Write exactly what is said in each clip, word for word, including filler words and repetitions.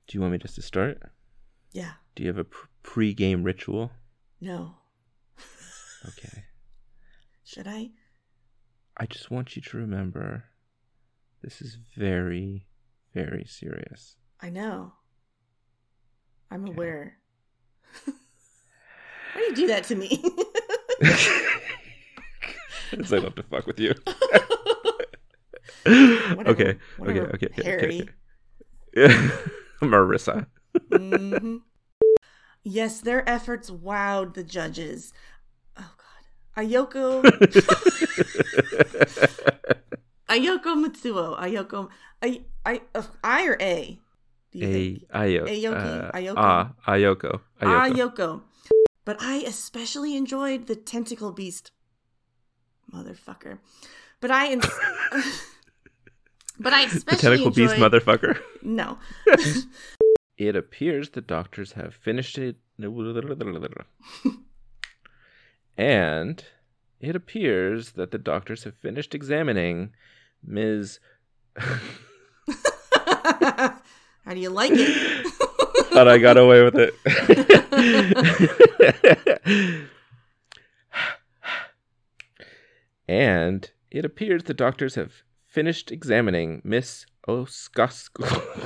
Do you want me just to start? Yeah. Do you have a pr- pre-game ritual? No. Okay. Should I? I just want you to remember, this is very, very serious. I know. I'm Okay. aware. Why do you do that to me? Because I love to fuck with you. Whatever, okay. whatever, okay. Okay. Harry. Okay. Yeah. Marissa. Mm-hmm. Yes, their efforts wowed the judges. Oh God, Ayoko. Ayoko Matsuo. Ayoko. I. I. Uh, I or A. Do you A. think? Ayo. Ayoki. Uh, Ayoko. Ah. Ayoko. Ayoko. Ayoko. But I especially enjoyed the tentacle beast. Motherfucker. But I. Ins- but I especially the tentacle enjoyed. beast motherfucker. No. It appears the doctors have finished it. And it appears that the doctors have finished examining Miz How do you like it? Thought I got away with it. And it appears the doctors have finished examining Miss Oskosku.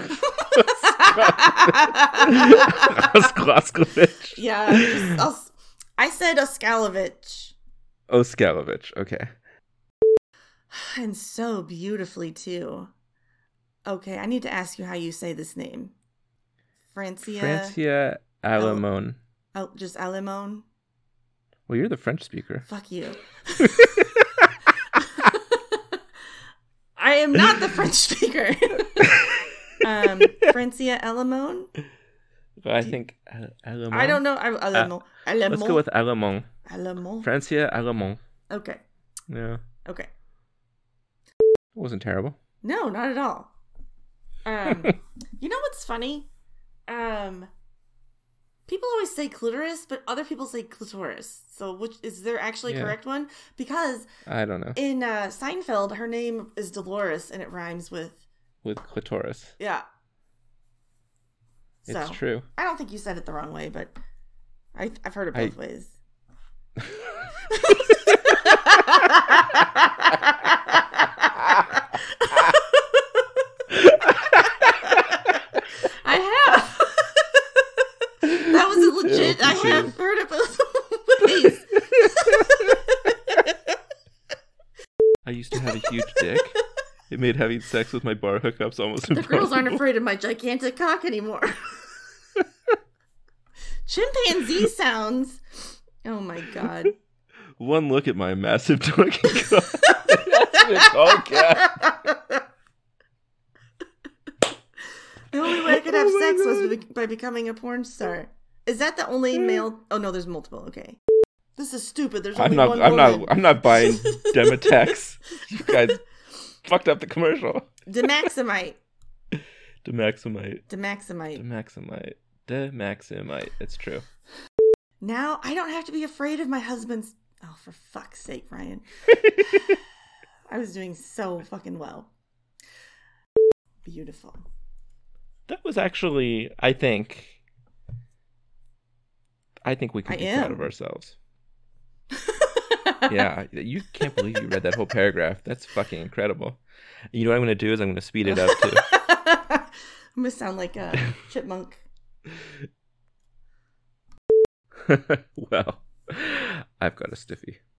Oskoskovich. Yeah, just, Os- I said Oskalovich. Oskalovich, okay. And so beautifully, too. Okay, I need to ask you how you say this name. Francia? Francia Alamone. Oh, just Alamone? Well, you're the French speaker. Fuck you. I am not the French speaker. um, Francia Alamone? I think Alamone. I don't know. Alamone. Uh, Alamone. let's go with Alamone. Alamone. Francia Alamone. Okay. Yeah. Okay. It wasn't terrible. No, not at all. Um, you know what's funny? Um, people always say clitoris, but other people say clitoris. So, which is there actually a Yeah. correct one? Because I don't know. in uh, Seinfeld, her name is Dolores, and it rhymes with With clitoris. yeah. It's So, true. I don't think you said it the wrong way, but I, I've heard it both I... ways. I have. That was a legit. Yeah, I have heard it both ways. I used to have a huge dick. It made having sex with my bar hookups almost The impossible. girls aren't afraid of my gigantic cock anymore. Chimpanzee sounds. Oh my god. One look at my massive donkey cock. That's what it's called, cat. The only way I could have Oh my sex was God. be- by becoming a porn star. Is that the only male? Oh no, there's multiple. Okay. This is stupid. There's only I'm not. one I'm woman. not. I'm not buying Demotex. You guys fucked up the commercial. Demaximite. Demaximite. Demaximite. Demaximite. Demaximite. It's true. Now I don't have to be afraid of my husband's. Oh, for fuck's sake, Ryan. I was doing so fucking well. Beautiful. That was actually, I think, I think we can I be am. proud of ourselves. Yeah, you can't believe you read that whole paragraph. That's fucking incredible. You know what I'm going to do is I'm going to speed it up too. I'm going to sound like a chipmunk. Well, I've got a stiffy.